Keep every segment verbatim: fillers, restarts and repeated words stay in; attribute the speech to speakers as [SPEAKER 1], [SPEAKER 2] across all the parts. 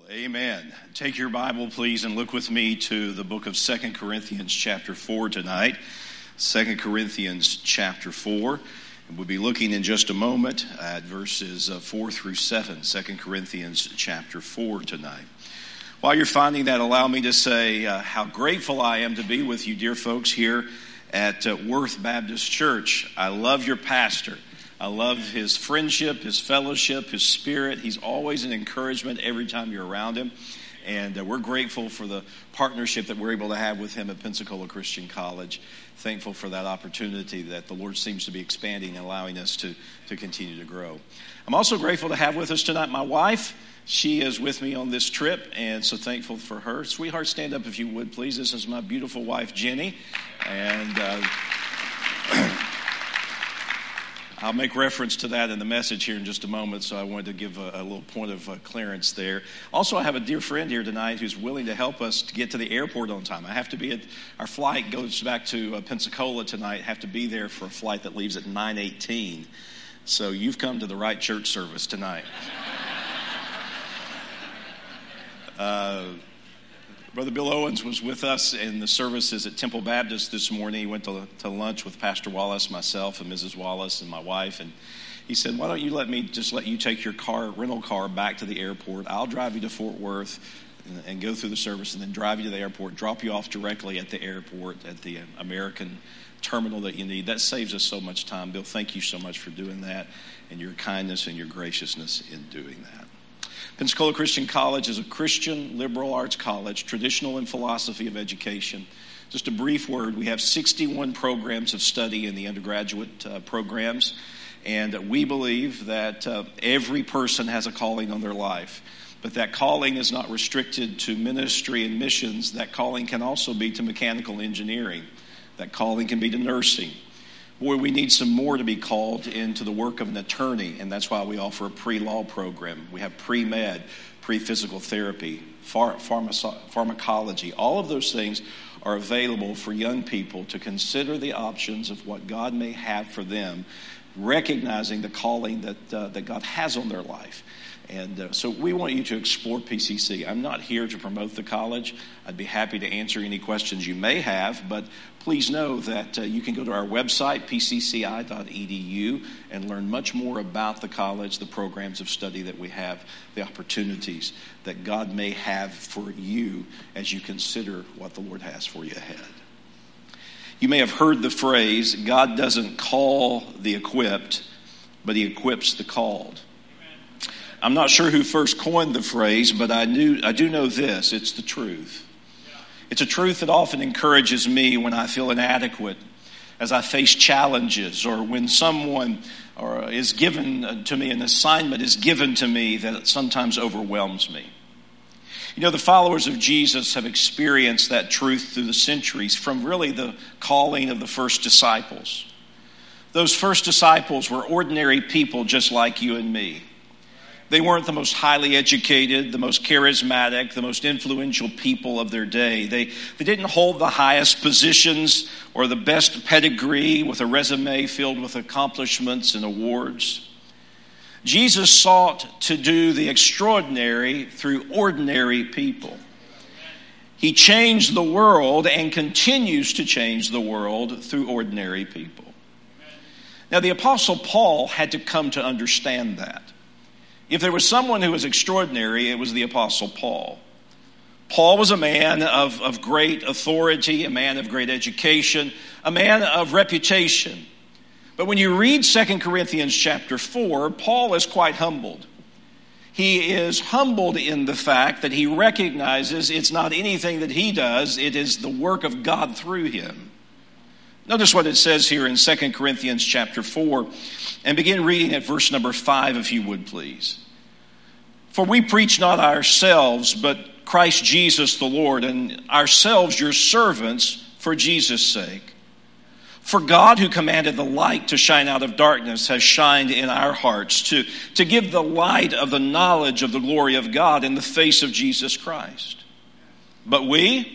[SPEAKER 1] Amen. Take your Bible, please, and look with me to the book of Second Corinthians chapter four tonight. Second Corinthians chapter four. And we'll be looking in just a moment at verses four through seven. Second Corinthians chapter four tonight. While you're finding that, allow me to say uh, how grateful I am to be with you, dear folks, here at uh, Worth Baptist Church. I love your pastor. I love his friendship, his fellowship, his spirit. He's always an encouragement every time you're around him. And uh, we're grateful for the partnership that we're able to have with him at Pensacola Christian College. Thankful for that opportunity that the Lord seems to be expanding and allowing us to, to continue to grow. I'm also grateful to have with us tonight my wife. She is with me on this trip, and so thankful for her. Sweetheart, stand up if you would, please. This is my beautiful wife, Jenny. And uh, I'll make reference to that in the message here in just a moment, so I wanted to give a, a little point of uh, clearance there. Also, I have a dear friend here tonight who's willing to help us to get to the airport on time. I have to be at, our flight goes back to uh, Pensacola tonight. I have to be there for a flight that leaves at nine eighteen. So you've come to the right church service tonight. uh, Brother Bill Owens was with us in the services at Temple Baptist this morning. He went to, to lunch with Pastor Wallace, myself, and Missus Wallace, and my wife. And he said, why don't you let me just let you take your car, rental car back to the airport. I'll drive you to Fort Worth and, and go through the service and then drive you to the airport, drop you off directly at the airport at the American terminal that you need. That saves us so much time. Bill, thank you so much for doing that and your kindness and your graciousness in doing that. Pensacola Christian College is a Christian liberal arts college, traditional in philosophy of education. Just a brief word, we have sixty-one programs of study in the undergraduate uh, programs, and we believe that uh, every person has a calling on their life. But that calling is not restricted to ministry and missions. That calling can also be to mechanical engineering. That calling can be to nursing. Boy, we need some more to be called into the work of an attorney, and that's why we offer a pre-law program. We have pre-med, pre-physical therapy, phar- pharma- pharmacology. All of those things are available for young people to consider the options of what God may have for them, recognizing the calling that uh, that God has on their life. And uh, so we want you to explore P C C. I'm not here to promote the college. I'd be happy to answer any questions you may have, but please know that uh, you can go to our website, p c c i dot e d u, and learn much more about the college, the programs of study that we have, the opportunities that God may have for you as you consider what the Lord has for you ahead. You may have heard the phrase, God doesn't call the equipped, but he equips the called. I'm not sure who first coined the phrase, but I knew I do know this. It's the truth. It's a truth that often encourages me when I feel inadequate, as I face challenges, or when someone or is given to me, an assignment is given to me that sometimes overwhelms me. You know, the followers of Jesus have experienced that truth through the centuries, from really the calling of the first disciples. Those first disciples were ordinary people just like you and me. They weren't the most highly educated, the most charismatic, the most influential people of their day. They, they didn't hold the highest positions or the best pedigree with a resume filled with accomplishments and awards. Jesus sought to do the extraordinary through ordinary people. He changed the world and continues to change the world through ordinary people. Now, the Apostle Paul had to come to understand that. If there was someone who was extraordinary, it was the Apostle Paul. Paul was a man of, of great authority, a man of great education, a man of reputation. But when you read Second Corinthians chapter four, Paul is quite humbled. He is humbled in the fact that he recognizes it's not anything that he does, it is the work of God through him. Notice what it says here in Second Corinthians chapter four, and begin reading at verse number five, if you would, please. For we preach not ourselves, but Christ Jesus the Lord, and ourselves your servants for Jesus' sake. For God, who commanded the light to shine out of darkness, has shined in our hearts to, to give the light of the knowledge of the glory of God in the face of Jesus Christ. But we...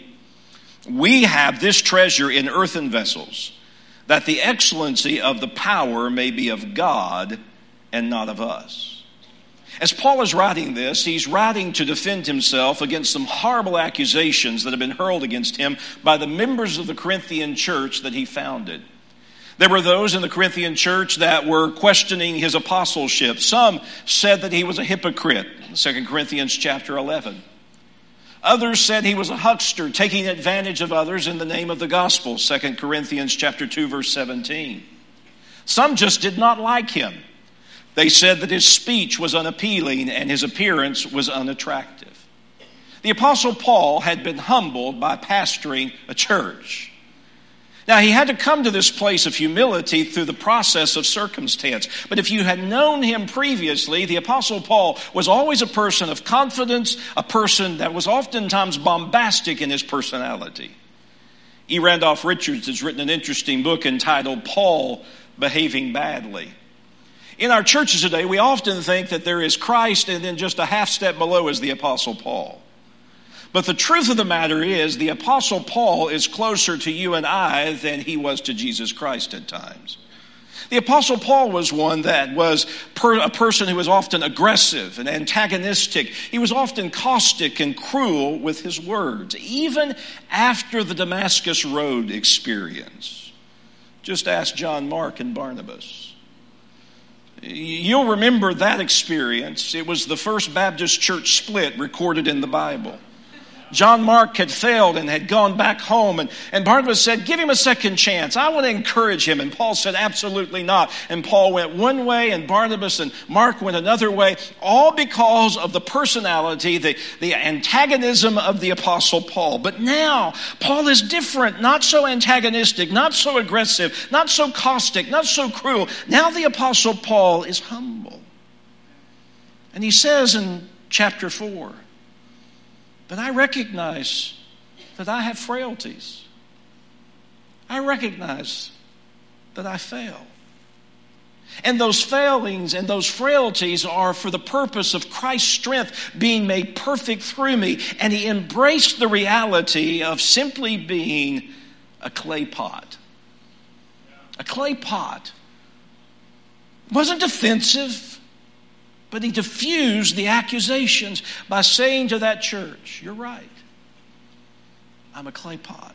[SPEAKER 1] We have this treasure in earthen vessels, that the excellency of the power may be of God and not of us. As Paul is writing this, he's writing to defend himself against some horrible accusations that have been hurled against him by the members of the Corinthian church that he founded. There were those in the Corinthian church that were questioning his apostleship. Some said that he was a hypocrite, Second Corinthians chapter eleven. Others said he was a huckster, taking advantage of others in the name of the gospel, Second Corinthians chapter two, verse seventeen. Some just did not like him. They said that his speech was unappealing and his appearance was unattractive. The Apostle Paul had been humbled by pastoring a church. Now, he had to come to this place of humility through the process of circumstance. But if you had known him previously, the Apostle Paul was always a person of confidence, a person that was oftentimes bombastic in his personality. E. Randolph Richards has written an interesting book entitled Paul Behaving Badly. In our churches today, we often think that there is Christ and then just a half step below is the Apostle Paul. But the truth of the matter is the Apostle Paul is closer to you and I than he was to Jesus Christ at times. The Apostle Paul was one that was per, a person who was often aggressive and antagonistic. He was often caustic and cruel with his words, even after the Damascus Road experience. Just ask John Mark and Barnabas. You'll remember that experience. It was the first Baptist church split recorded in the Bible. John Mark had failed and had gone back home. And, and Barnabas said, give him a second chance. I want to encourage him. And Paul said, absolutely not. And Paul went one way and Barnabas and Mark went another way, all because of the personality, the, the antagonism of the Apostle Paul. But now, Paul is different, not so antagonistic, not so aggressive, not so caustic, not so cruel. Now the Apostle Paul is humble. And he says in chapter four, but I recognize that I have frailties. I recognize that I fail. And those failings and those frailties are for the purpose of Christ's strength being made perfect through me. And he embraced the reality of simply being a clay pot. A clay pot. Wasn't defensive. But he diffused the accusations by saying to that church, you're right, I'm a clay pot.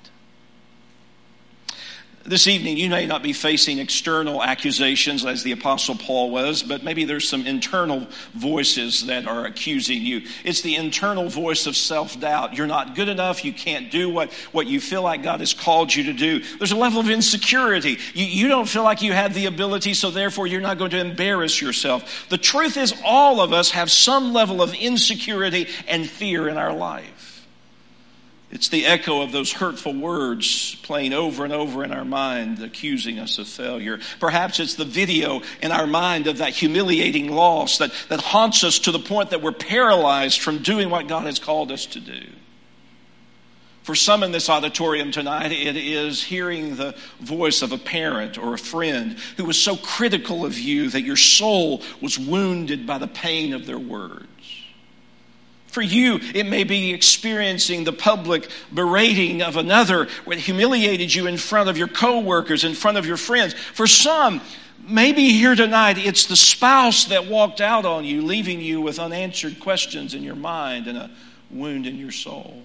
[SPEAKER 1] This evening, you may not be facing external accusations as the Apostle Paul was, but maybe there's some internal voices that are accusing you. It's the internal voice of self-doubt. You're not good enough. You can't do what, what you feel like God has called you to do. There's a level of insecurity. You, you don't feel like you have the ability, so therefore you're not going to embarrass yourself. The truth is all of us have some level of insecurity and fear in our life. It's the echo of those hurtful words playing over and over in our mind, accusing us of failure. Perhaps it's the video in our mind of that humiliating loss that, that haunts us to the point that we're paralyzed from doing what God has called us to do. For some in this auditorium tonight, it is hearing the voice of a parent or a friend who was so critical of you that your soul was wounded by the pain of their words. For you, it may be experiencing the public berating of another where it humiliated you in front of your coworkers, in front of your friends. For some, maybe here tonight, it's the spouse that walked out on you, leaving you with unanswered questions in your mind and a wound in your soul.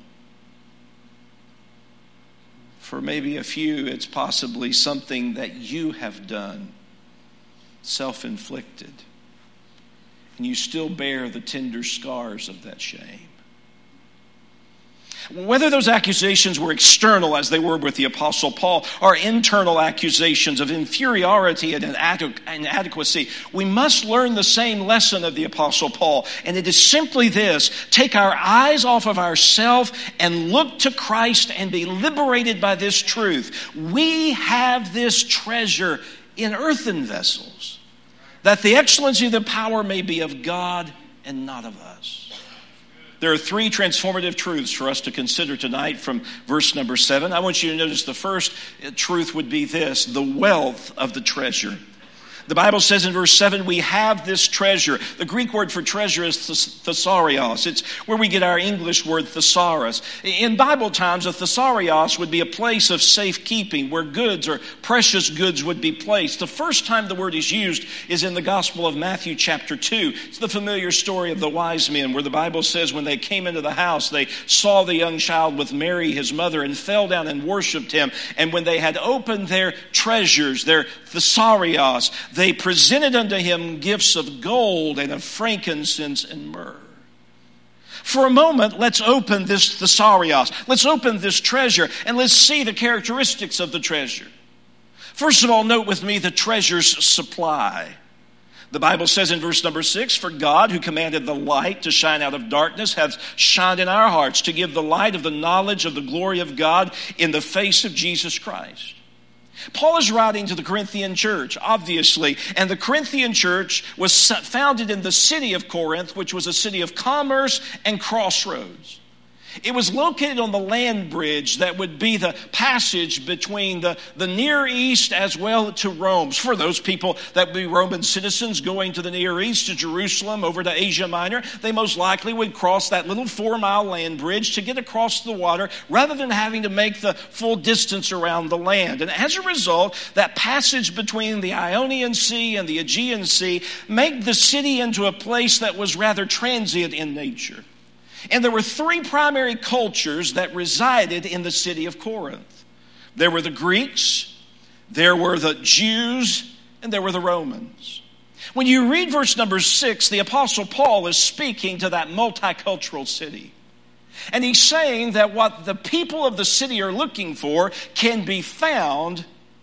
[SPEAKER 1] For maybe a few, it's possibly something that you have done, self-inflicted. And you still bear the tender scars of that shame. Whether those accusations were external, as they were with the Apostle Paul, or internal accusations of inferiority and inadequacy, we must learn the same lesson of the Apostle Paul. And it is simply this: take our eyes off of ourselves and look to Christ and be liberated by this truth. We have this treasure in earthen vessels, that the excellency of the power may be of God and not of us. There are three transformative truths for us to consider tonight from verse number seven. I want you to notice the first truth would be this: the wealth of the treasure. The Bible says in verse seven, we have this treasure. The Greek word for treasure is thesaurios. It's where we get our English word thesaurus. In Bible times, a thesaurios would be a place of safekeeping where goods or precious goods would be placed. The first time the word is used is in the Gospel of Matthew chapter two. It's the familiar story of the wise men where the Bible says when they came into the house, they saw the young child with Mary, his mother, and fell down and worshiped him. And when they had opened their treasures, their thesaurios, they presented unto him gifts of gold and of frankincense and myrrh. For a moment, let's open this thesaurios. Let's open this treasure and let's see the characteristics of the treasure. First of all, note with me the treasure's supply. The Bible says in verse number six, for God who commanded the light to shine out of darkness hath shined in our hearts to give the light of the knowledge of the glory of God in the face of Jesus Christ. Paul is writing to the Corinthian church, obviously, and the Corinthian church was founded in the city of Corinth, which was a city of commerce and crossroads. It was located on the land bridge that would be the passage between the, the Near East as well to Rome. For those people that would be Roman citizens going to the Near East, to Jerusalem, over to Asia Minor, they most likely would cross that little four-mile land bridge to get across the water rather than having to make the full distance around the land. And as a result, that passage between the Ionian Sea and the Aegean Sea made the city into a place that was rather transient in nature. And there were three primary cultures that resided in the city of Corinth. There were the Greeks, there were the Jews, and there were the Romans. When you read verse number six, the Apostle Paul is speaking to that multicultural city. And he's saying that what the people of the city are looking for can be found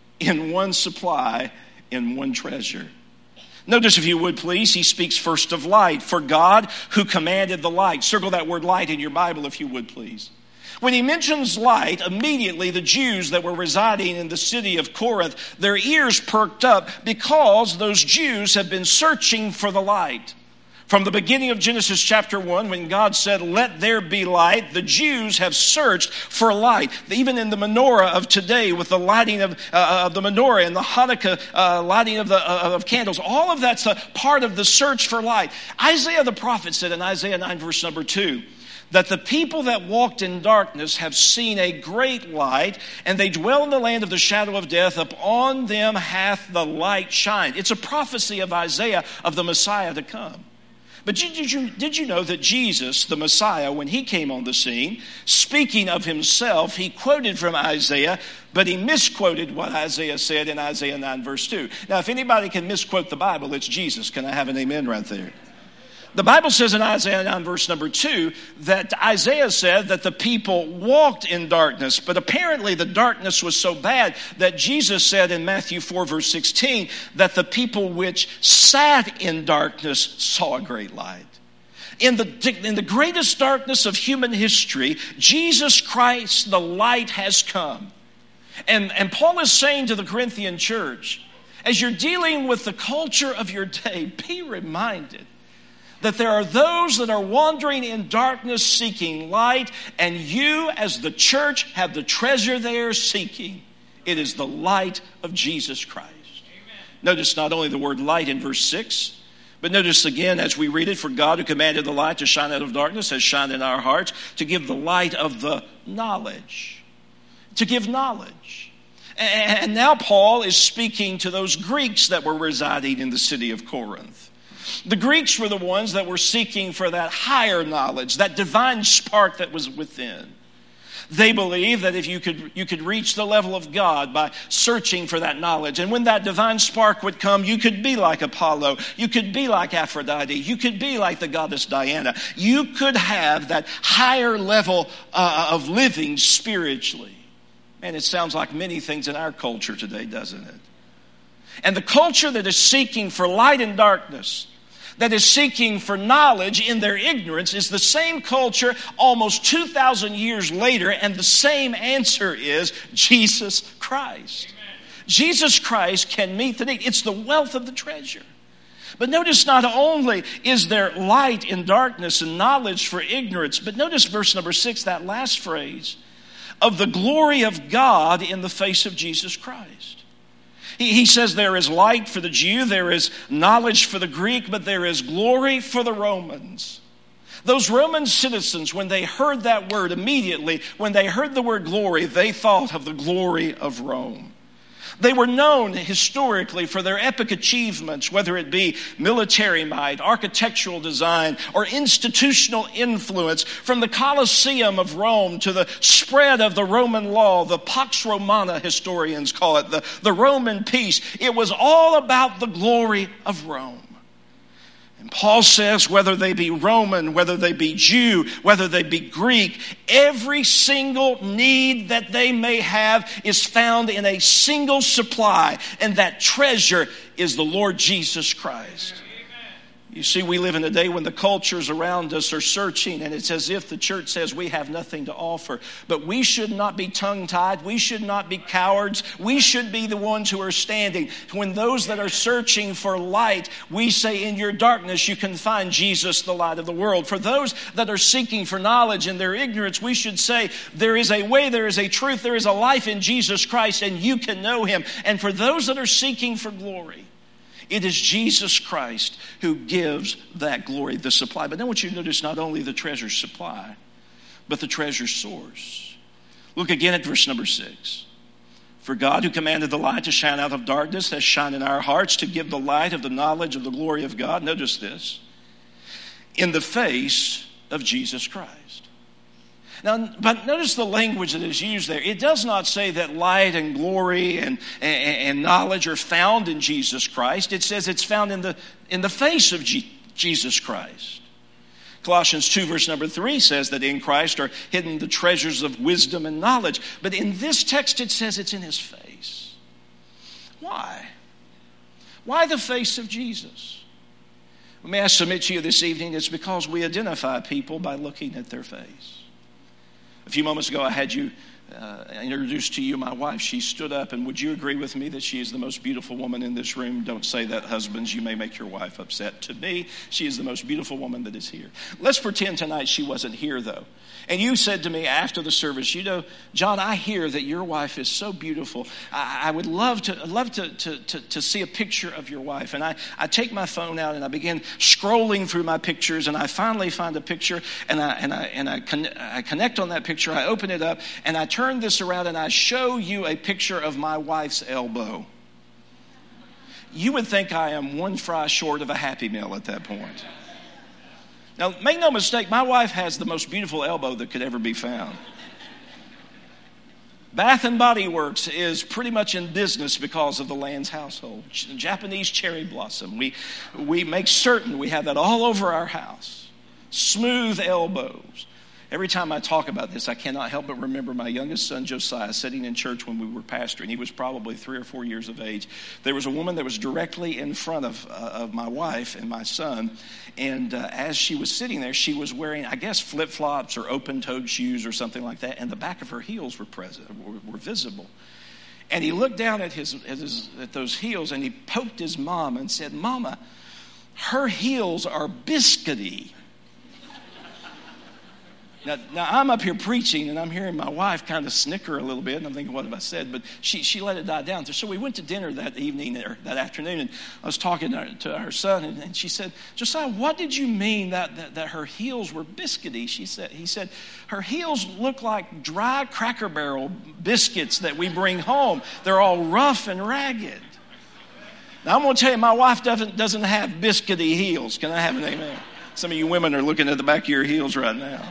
[SPEAKER 1] in one supply, in one treasure. Notice, if you would please, he speaks first of light. For God who commanded the light. Circle that word light in your Bible, if you would please. When he mentions light, immediately the Jews that were residing in the city of Corinth, their ears perked up because those Jews have been searching for the light. From the beginning of Genesis chapter one, when God said, let there be light, the Jews have searched for light. Even in the menorah of today, with the lighting of, uh, of the menorah and the Hanukkah uh, lighting of, the, uh, of candles, all of that's a part of the search for light. Isaiah the prophet said in Isaiah nine verse number two, that the people that walked in darkness have seen a great light, and they dwell in the land of the shadow of death. Upon them hath the light shined. It's a prophecy of Isaiah of the Messiah to come. But did you, did you know that Jesus, the Messiah, when he came on the scene, speaking of himself, he quoted from Isaiah, but he misquoted what Isaiah said in Isaiah nine verse two. Now, if anybody can misquote the Bible, it's Jesus. Can I have an amen right there? The Bible says in Isaiah nine verse number two that Isaiah said that the people walked in darkness, but apparently the darkness was so bad that Jesus said in Matthew four verse sixteen that the people which sat in darkness saw a great light. In the, in the greatest darkness of human history, Jesus Christ, the light, has come. And, and Paul is saying to the Corinthian church, as you're dealing with the culture of your day, be reminded that there are those that are wandering in darkness seeking light, and you as the church have the treasure they are seeking. It is the light of Jesus Christ. Amen. Notice not only the word light in verse six, but notice again as we read it, for God who commanded the light to shine out of darkness has shined in our hearts to give the light of the knowledge. To give knowledge. And now Paul is speaking to those Greeks that were residing in the city of Corinth. The Greeks were the ones that were seeking for that higher knowledge, that divine spark that was within. They believed that if you could, you could reach the level of God by searching for that knowledge. And when that divine spark would come, you could be like Apollo. You could be like Aphrodite. You could be like the goddess Diana. You could have that higher level uh, of living spiritually. Man, it sounds like many things in our culture today, doesn't it? And the culture that is seeking for light and darkness, that is seeking for knowledge in their ignorance, is the same culture almost two thousand years later, and the same answer is Jesus Christ. Amen. Jesus Christ can meet the need. It's the wealth of the treasure. But notice not only is there light in darkness and knowledge for ignorance, but notice verse number six, that last phrase, of the glory of God in the face of Jesus Christ. He, he says there is light for the Jew, there is knowledge for the Greek, but there is glory for the Romans. Those Roman citizens, when they heard that word immediately, when they heard the word glory, they thought of the glory of Rome. They were known historically for their epic achievements, whether it be military might, architectural design, or institutional influence. From the Colosseum of Rome to the spread of the Roman law, the Pax Romana historians call it, the, the Roman peace. It was all about the glory of Rome. And Paul says whether they be Roman, whether they be Jew, whether they be Greek, every single need that they may have is found in a single supply. And that treasure is the Lord Jesus Christ. You see, we live in a day when the cultures around us are searching, and it's as if the church says we have nothing to offer. But we should not be tongue-tied. We should not be cowards. We should be the ones who are standing. When those that are searching for light, we say, in your darkness you can find Jesus, the light of the world. For those that are seeking for knowledge in their ignorance, we should say, there is a way, there is a truth, there is a life in Jesus Christ, and you can know him. And for those that are seeking for glory, it is Jesus Christ who gives that glory, the supply. But then I want you to notice not only the treasure supply, but the treasure source. Look again at verse number six. For God, who commanded the light to shine out of darkness, has shined in our hearts to give the light of the knowledge of the glory of God. Notice this. In the face of Jesus Christ. Now, but notice the language that is used there. It does not say that light and glory and, and, and knowledge are found in Jesus Christ. It says it's found in the, in the face of G, Jesus Christ. Colossians two verse number three says that in Christ are hidden the treasures of wisdom and knowledge. But in this text it says it's in his face. Why? Why the face of Jesus? May I submit to you this evening, it's because we identify people by looking at their face. A few moments ago, I had you uh, introduced to you my wife. She stood up, and would you agree with me that she is the most beautiful woman in this room? Don't say that, husbands. You may make your wife upset. To me, she is the most beautiful woman that is here. Let's pretend tonight she wasn't here, though. And you said to me after the service, you know, John, I hear that your wife is so beautiful. I, I would love to love to, to, to, to see a picture of your wife. And I, I take my phone out and I begin scrolling through my pictures, and I finally find a picture, and I and I and I, con- I connect on that picture. I open it up and I turn this around and I show you a picture of my wife's elbow. You would think I am one fry short of a Happy Meal at that point. Now, make no mistake, my wife has the most beautiful elbow that could ever be found. Bath and Body Works is pretty much in business because of the Lands household. Japanese cherry blossom. We, we make certain we have that all over our house. Smooth elbows. Every time I talk about this, I cannot help but remember my youngest son, Josiah, sitting in church when we were pastoring. He was probably three or four years of age. There was a woman that was directly in front of, uh, of my wife and my son. And uh, as she was sitting there, she was wearing, I guess, flip-flops or open-toed shoes or something like that. And the back of her heels were present, were, were visible. And he looked down at, his, at, his, at those heels and he poked his mom and said, Mama, her heels are biscuity. Now, now, I'm up here preaching, and I'm hearing my wife kind of snicker a little bit, and I'm thinking, what have I said? But she, she let it die down. So we went to dinner that evening, or that afternoon, and I was talking to her, to her son, and, and she said, Josiah, what did you mean that, that, that her heels were biscuity? She said, he said, her heels look like dry Cracker Barrel biscuits that we bring home. They're all rough and ragged. Now, I'm going to tell you, my wife doesn't, doesn't have biscuity heels. Can I have an amen? Some of you women are looking at the back of your heels right now.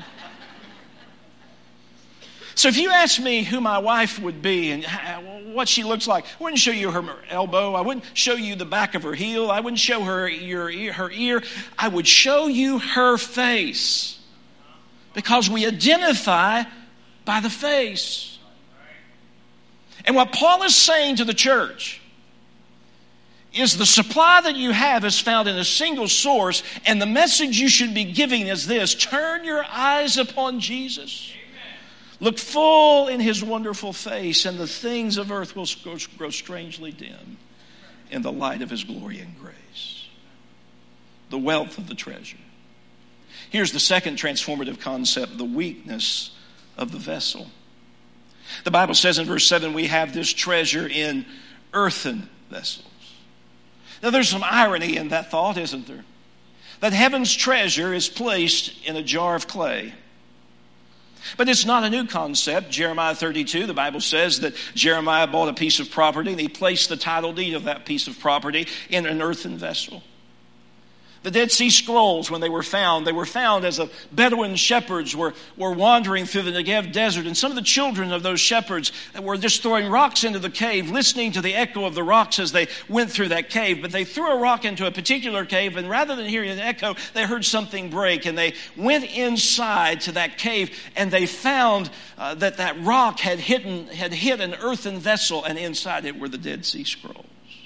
[SPEAKER 1] So if you ask me who my wife would be and what she looks like, I wouldn't show you her elbow. I wouldn't show you the back of her heel. I wouldn't show her your ear, her ear. I would show you her face, because we identify by the face. And what Paul is saying to the church is the supply that you have is found in a single source, and the message you should be giving is this: turn your eyes upon Jesus. Look full in his wonderful face, and the things of earth will grow strangely dim in the light of his glory and grace. The wealth of the treasure. Here's the second transformative concept: the weakness of the vessel. The Bible says in verse seven, we have this treasure in earthen vessels. Now, there's some irony in that thought, isn't there? That heaven's treasure is placed in a jar of clay. But it's not a new concept. Jeremiah thirty-two, the Bible says that Jeremiah bought a piece of property and he placed the title deed of that piece of property in an earthen vessel. The Dead Sea Scrolls, when they were found, they were found as a Bedouin shepherds were, were wandering through the Negev desert. And some of the children of those shepherds were just throwing rocks into the cave, listening to the echo of the rocks as they went through that cave. But they threw a rock into a particular cave, and rather than hearing an echo, they heard something break. And they went inside to that cave, and they found uh, that that rock had, hidden, had hit an earthen vessel, and inside it were the Dead Sea Scrolls.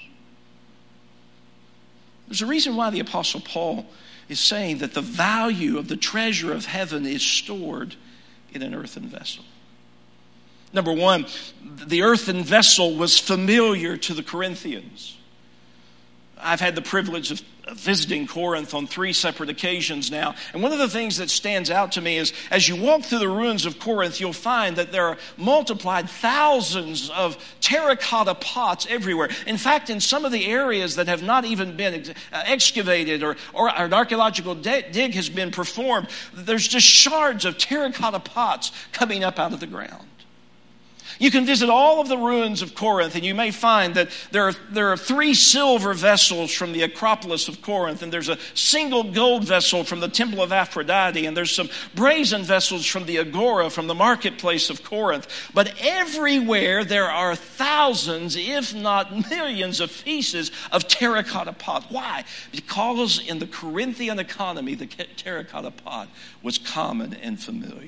[SPEAKER 1] There's a reason why the Apostle Paul is saying that the value of the treasure of heaven is stored in an earthen vessel. Number one, the earthen vessel was familiar to the Corinthians. I've had the privilege of visiting Corinth on three separate occasions now. And one of the things that stands out to me is as you walk through the ruins of Corinth, you'll find that there are multiplied thousands of terracotta pots everywhere. In fact, in some of the areas that have not even been excavated or, or an archaeological dig has been performed, there's just shards of terracotta pots coming up out of the ground. You can visit all of the ruins of Corinth, and you may find that there are, there are three silver vessels from the Acropolis of Corinth, and there's a single gold vessel from the Temple of Aphrodite, and there's some brazen vessels from the Agora, from the marketplace of Corinth. But everywhere there are thousands, if not millions, of pieces of terracotta pot. Why? Because in the Corinthian economy, the terracotta pot was common and familiar.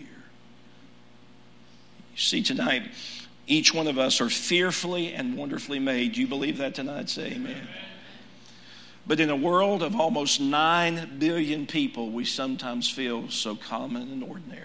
[SPEAKER 1] You see, tonight, each one of us are fearfully and wonderfully made. Do you believe that tonight? Say amen. Amen. But in a world of almost nine billion people, we sometimes feel so common and ordinary.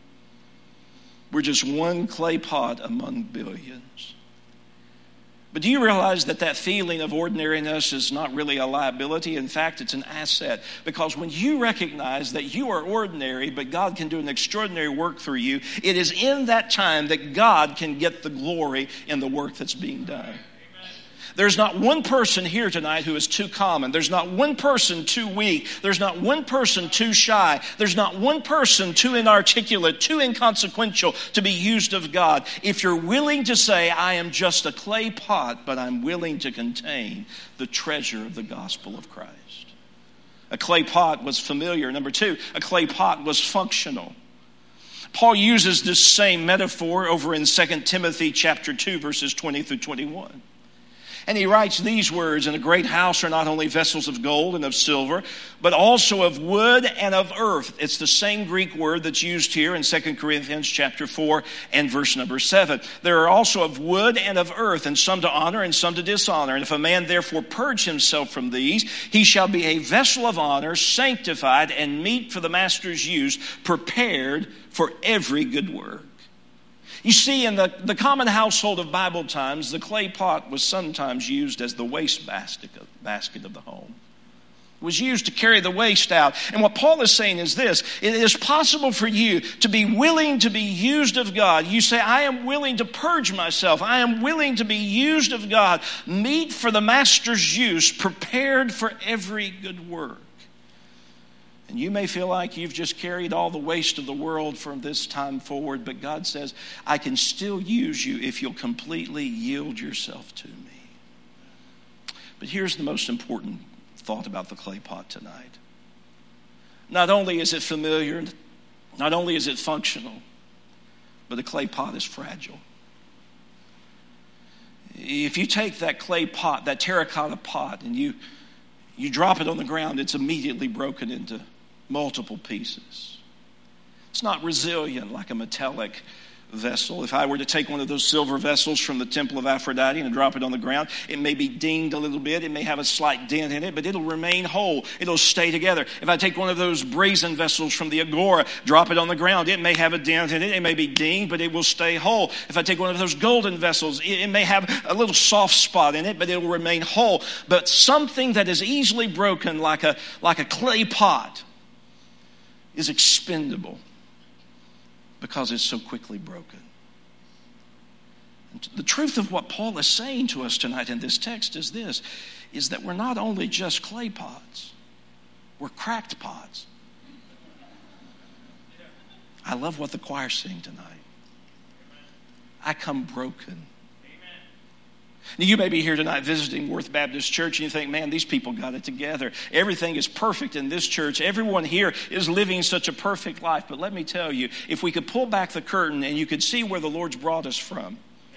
[SPEAKER 1] We're just one clay pot among billions. But do you realize that that feeling of ordinariness is not really a liability? In fact, it's an asset. Because when you recognize that you are ordinary, but God can do an extraordinary work through you, it is in that time that God can get the glory in the work that's being done. There's not one person here tonight who is too common. There's not one person too weak. There's not one person too shy. There's not one person too inarticulate, too inconsequential to be used of God. If you're willing to say, I am just a clay pot, but I'm willing to contain the treasure of the gospel of Christ. A clay pot was familiar. Number two, a clay pot was functional. Paul uses this same metaphor over in Second Timothy chapter two, verses twenty through twenty-one. And he writes these words, in a great house are not only vessels of gold and of silver, but also of wood and of earth. It's the same Greek word that's used here in Second Corinthians chapter four and verse number seven. There are also of wood and of earth, and some to honor and some to dishonor. And if a man therefore purge himself from these, he shall be a vessel of honor, sanctified and meet for the master's use, prepared for every good work. You see, in the, the common household of Bible times, the clay pot was sometimes used as the waste basket of, basket of the home. It was used to carry the waste out. And what Paul is saying is this: it is possible for you to be willing to be used of God. You say, I am willing to purge myself. I am willing to be used of God. Meet for the master's use, prepared for every good work. And you may feel like you've just carried all the waste of the world from this time forward, but God says, I can still use you if you'll completely yield yourself to me. But here's the most important thought about the clay pot tonight. Not only is it familiar, not only is it functional, but the clay pot is fragile. If you take that clay pot, that terracotta pot, and you, you drop it on the ground, it's immediately broken into multiple pieces. It's not resilient like a metallic vessel. If I were to take one of those silver vessels from the Temple of Aphrodite and drop it on the ground, it may be dinged a little bit. It may have a slight dent in it, but it'll remain whole. It'll stay together. If I take one of those brazen vessels from the Agora, drop it on the ground, it may have a dent in it. It may be dinged, but it will stay whole. If I take one of those golden vessels, it may have a little soft spot in it, but it will remain whole. But something that is easily broken, like a, like a clay pot, is expendable because it's so quickly broken. The truth of what Paul is saying to us tonight in this text is this, is that we're not only just clay pots, we're cracked pots. I love what the choir's singing tonight. I come broken. Now, you may be here tonight visiting Worth Baptist Church and you think, man, these people got it together. Everything is perfect in this church. Everyone here is living such a perfect life. But let me tell you, if we could pull back the curtain and you could see where the Lord's brought us from,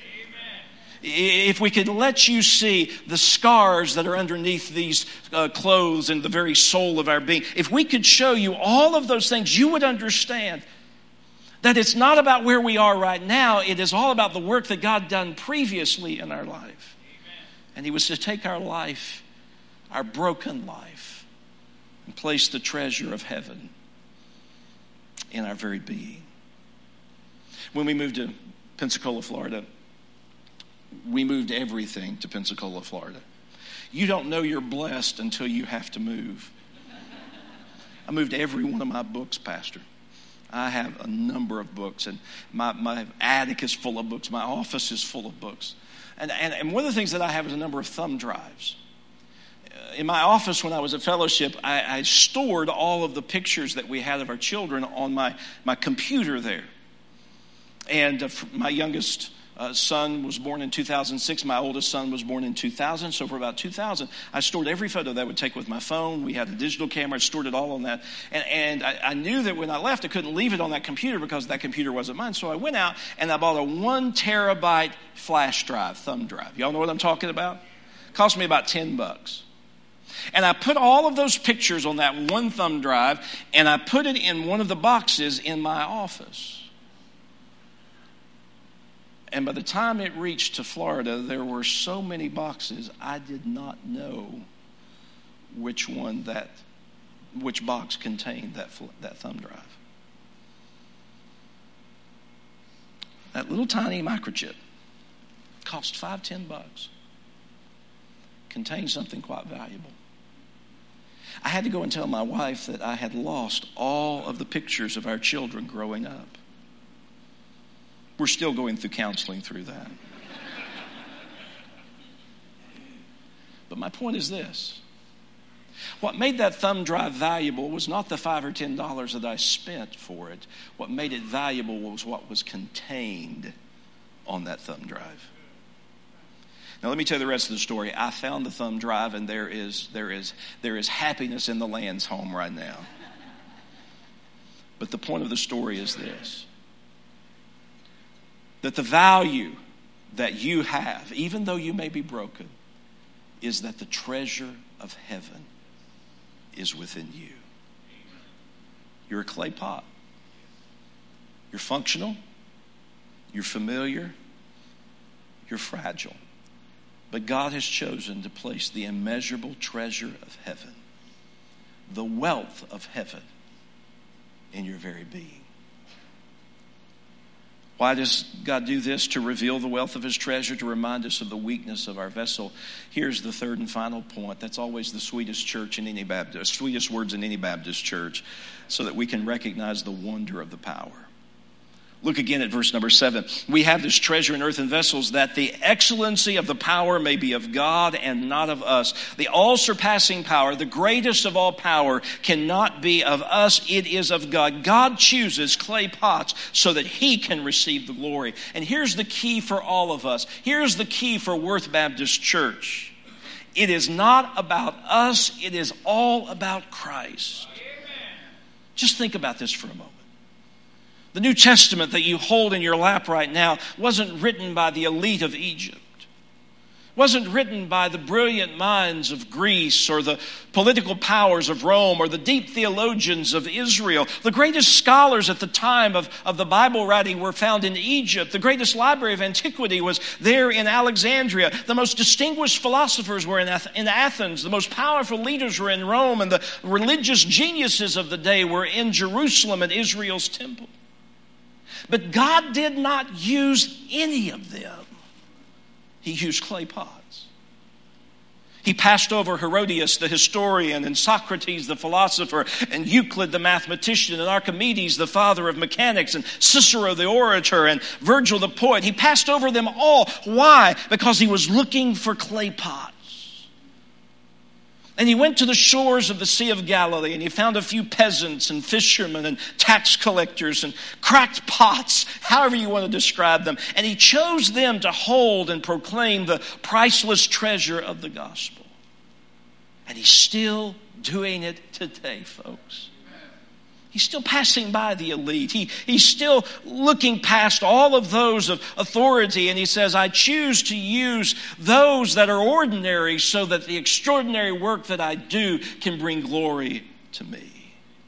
[SPEAKER 1] if we could let you see the scars that are underneath these uh, clothes and the very soul of our being, if we could show you all of those things, you would understand that it's not about where we are right now. It is all about the work that God done previously in our life. Amen. And he was to take our life, our broken life, and place the treasure of heaven in our very being. When we moved to Pensacola, Florida, we moved everything to Pensacola, Florida. You don't know you're blessed until you have to move. I moved every one of my books, Pastor. I have a number of books, and my, my attic is full of books. My office is full of books. And, and, and one of the things that I have is a number of thumb drives. In my office when I was at Fellowship, I, I stored all of the pictures that we had of our children on my, my computer there. And uh, my youngest Uh, son was born in two thousand six. My oldest son was born in two thousand. So for about two thousand, I stored every photo that I would take with my phone. We had a digital camera. I stored it all on that. And, and I, I knew that when I left, I couldn't leave it on that computer because that computer wasn't mine. So I went out and I bought a one terabyte flash drive, thumb drive. Y'all know what I'm talking about? It cost me about ten bucks. And I put all of those pictures on that one thumb drive, and I put it in one of the boxes in my office. And by the time it reached to Florida, there were so many boxes, I did not know which one that, which box contained that, that thumb drive. That little tiny microchip cost five, ten bucks. Contained something quite valuable. I had to go and tell my wife that I had lost all of the pictures of our children growing up. We're still going through counseling through that. But my point is this. What made that thumb drive valuable was not the five or ten dollars that I spent for it. What made it valuable was what was contained on that thumb drive. Now let me tell you the rest of the story. I found the thumb drive, and there is there is there is happiness in the Land's home right now. But the point of the story is this. That the value that you have, even though you may be broken, is that the treasure of heaven is within you. You're a clay pot. You're functional. You're familiar. You're fragile. But God has chosen to place the immeasurable treasure of heaven, the wealth of heaven, in your very being. Why does God do this? To reveal the wealth of his treasure, to remind us of the weakness of our vessel. Here's the third and final point. That's always the sweetest church in any Baptist, sweetest words in any Baptist church, so that we can recognize the wonder of the power. Look again at verse number seven. We have this treasure in earthen vessels, that the excellency of the power may be of God and not of us. The all-surpassing power, the greatest of all power, cannot be of us. It is of God. God chooses clay pots so that he can receive the glory. And here's the key for all of us. Here's the key for Worth Baptist Church. It is not about us. It is all about Christ. Just think about this for a moment. The New Testament that you hold in your lap right now wasn't written by the elite of Egypt. Wasn't written by the brilliant minds of Greece or the political powers of Rome or the deep theologians of Israel. The greatest scholars at the time of, of the Bible writing were found in Egypt. The greatest library of antiquity was there in Alexandria. The most distinguished philosophers were in, Ath- in Athens. The most powerful leaders were in Rome. And the religious geniuses of the day were in Jerusalem at Israel's temple. But God did not use any of them. He used clay pots. He passed over Herodias, the historian, and Socrates, the philosopher, and Euclid, the mathematician, and Archimedes, the father of mechanics, and Cicero, the orator, and Virgil, the poet. He passed over them all. Why? Because he was looking for clay pots. And he went to the shores of the Sea of Galilee, and he found a few peasants and fishermen and tax collectors and cracked pots, however you want to describe them. And he chose them to hold and proclaim the priceless treasure of the gospel. And he's still doing it today, folks. He's still passing by the elite. He, he's still looking past all of those of authority, and he says, I choose to use those that are ordinary so that the extraordinary work that I do can bring glory to me.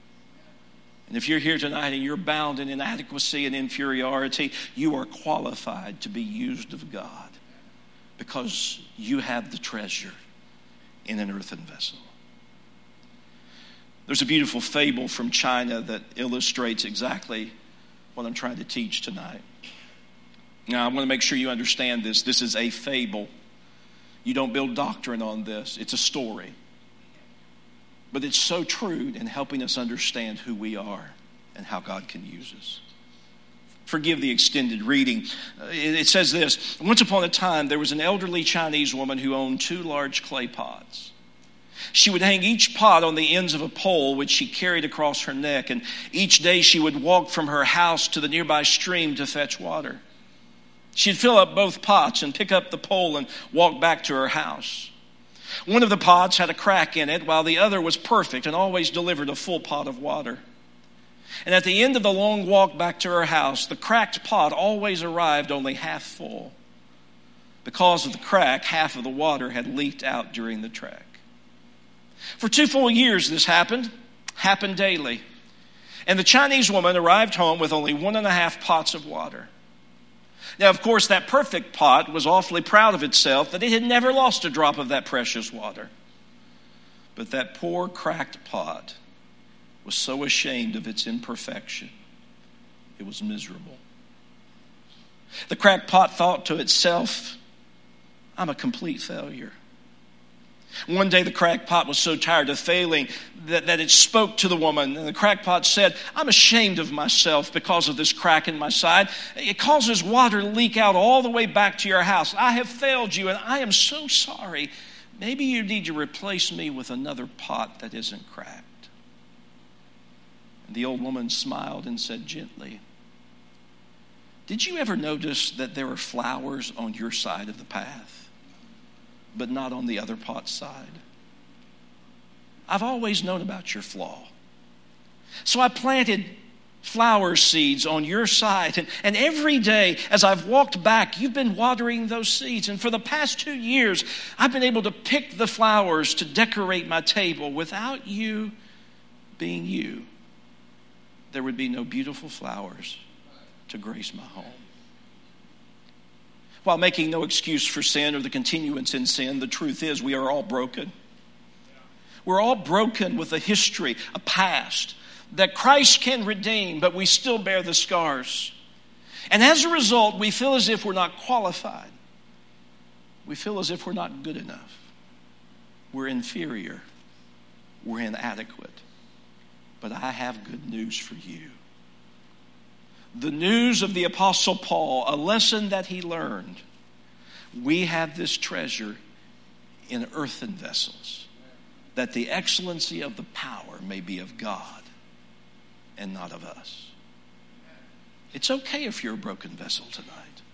[SPEAKER 1] And if you're here tonight and you're bound in inadequacy and inferiority, you are qualified to be used of God because you have the treasure in an earthen vessel. There's a beautiful fable from China that illustrates exactly what I'm trying to teach tonight. Now, I want to make sure you understand this. This is a fable. You don't build doctrine on this. It's a story. But it's so true in helping us understand who we are and how God can use us. Forgive the extended reading. It says this: once upon a time, there was an elderly Chinese woman who owned two large clay pots. She would hang each pot on the ends of a pole which she carried across her neck, and each day she would walk from her house to the nearby stream to fetch water. She'd fill up both pots and pick up the pole and walk back to her house. One of the pots had a crack in it, while the other was perfect and always delivered a full pot of water. And at the end of the long walk back to her house, the cracked pot always arrived only half full. Because of the crack, half of the water had leaked out during the trek. For two full years this happened, happened daily. And the Chinese woman arrived home with only one and a half pots of water. Now, of course, that perfect pot was awfully proud of itself that it had never lost a drop of that precious water. But that poor cracked pot was so ashamed of its imperfection, it was miserable. The cracked pot thought to itself, I'm a complete failure. One day the cracked pot was so tired of failing that, that it spoke to the woman. And the cracked pot said, I'm ashamed of myself because of this crack in my side. It causes water to leak out all the way back to your house. I have failed you and I am so sorry. Maybe you need to replace me with another pot that isn't cracked. And the old woman smiled and said gently, did you ever notice that there are flowers on your side of the path, but not on the other pot's side? I've always known about your flaw. So I planted flower seeds on your side. And, and every day as I've walked back, you've been watering those seeds. And for the past two years, I've been able to pick the flowers to decorate my table. Without you being you, there would be no beautiful flowers to grace my home. While making no excuse for sin or the continuance in sin, the truth is we are all broken. We're all broken with a history, a past that Christ can redeem, but we still bear the scars. And as a result, we feel as if we're not qualified. We feel as if we're not good enough. We're inferior. We're inadequate. But I have good news for you. The news of the Apostle Paul, a lesson that he learned. We have this treasure in earthen vessels, that the excellency of the power may be of God and not of us. It's okay if you're a broken vessel tonight.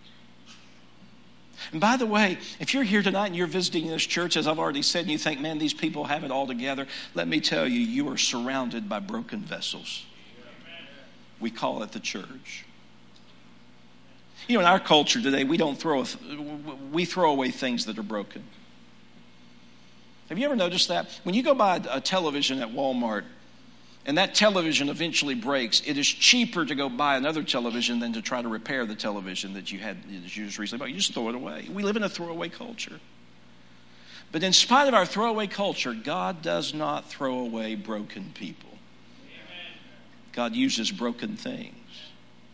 [SPEAKER 1] And by the way, if you're here tonight and you're visiting this church, as I've already said, and you think, man, these people have it all together, let me tell you, you are surrounded by broken vessels. We call it the church. You know, in our culture today, we don't throw, we throw away things that are broken. Have you ever noticed that? When you go buy a television at Walmart, and that television eventually breaks, it is cheaper to go buy another television than to try to repair the television that you had that you just recently bought. You just throw it away. We live in a throwaway culture. But in spite of our throwaway culture, God does not throw away broken people. God uses broken things.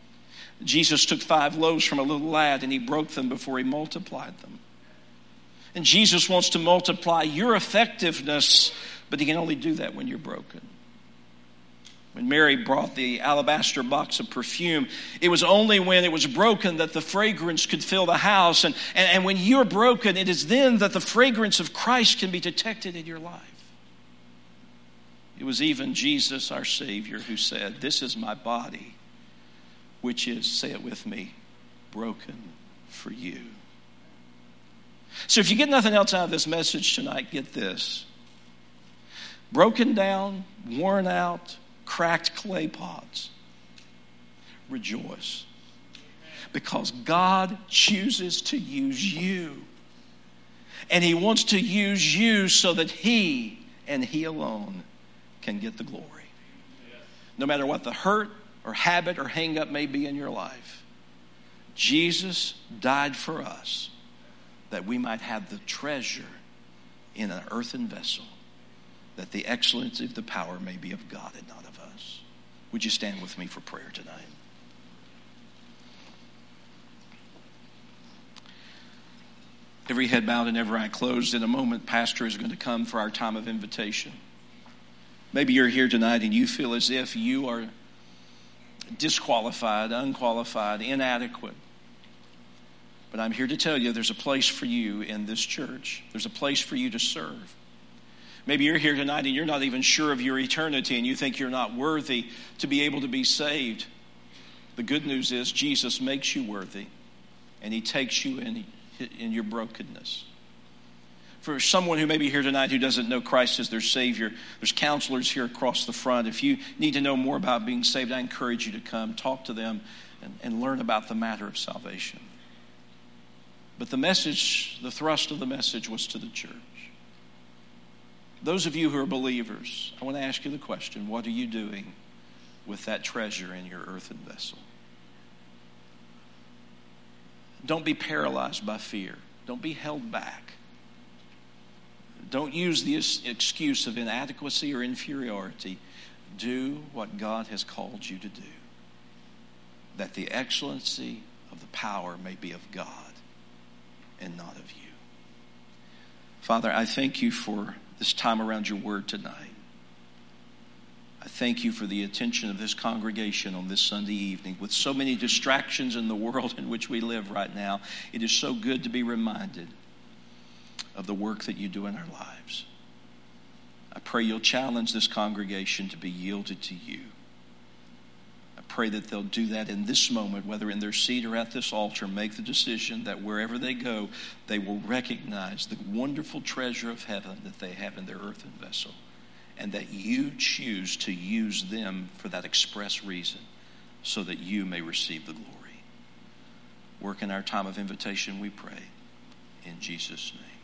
[SPEAKER 1] Jesus took five loaves from a little lad and he broke them before he multiplied them. And Jesus wants to multiply your effectiveness, but he can only do that when you're broken. When Mary brought the alabaster box of perfume, it was only when it was broken that the fragrance could fill the house. And, and, and when you're broken, it is then that the fragrance of Christ can be detected in your life. It was even Jesus, our Savior, who said, "This is my body, which is," say it with me, "broken for you." So if you get nothing else out of this message tonight, get this. Broken down, worn out, cracked clay pots, rejoice. Because God chooses to use you. And he wants to use you so that he and he alone can get the glory. No matter what the hurt or habit or hang up may be in your life, Jesus died for us that we might have the treasure in an earthen vessel, that the excellency of the power may be of God and not of us. Would you stand with me for prayer tonight? Every head bowed and every eye closed. In a moment, Pastor is going to come for our time of invitation. Maybe you're here tonight and you feel as if you are disqualified, unqualified, inadequate. But I'm here to tell you there's a place for you in this church. There's a place for you to serve. Maybe you're here tonight and you're not even sure of your eternity and you think you're not worthy to be able to be saved. The good news is Jesus makes you worthy and he takes you in, in your brokenness. For someone who may be here tonight who doesn't know Christ as their Savior, there's counselors here across the front. If you need to know more about being saved, I encourage you to come, talk to them, and, and learn about the matter of salvation. But the message, the thrust of the message was to the church. Those of you who are believers, I want to ask you the question, what are you doing with that treasure in your earthen vessel? Don't be paralyzed by fear. Don't be held back. Don't use the excuse of inadequacy or inferiority. Do what God has called you to do, that the excellency of the power may be of God and not of you. Father, I thank you for this time around your word tonight. I thank you for the attention of this congregation on this Sunday evening. With so many distractions in the world in which we live right now, it is so good to be reminded of the work that you do in our lives. I pray you'll challenge this congregation to be yielded to you. I pray that they'll do that in this moment, whether in their seat or at this altar, make the decision that wherever they go, they will recognize the wonderful treasure of heaven that they have in their earthen vessel, and that you choose to use them for that express reason so that you may receive the glory. Work in our time of invitation, we pray. In Jesus' name.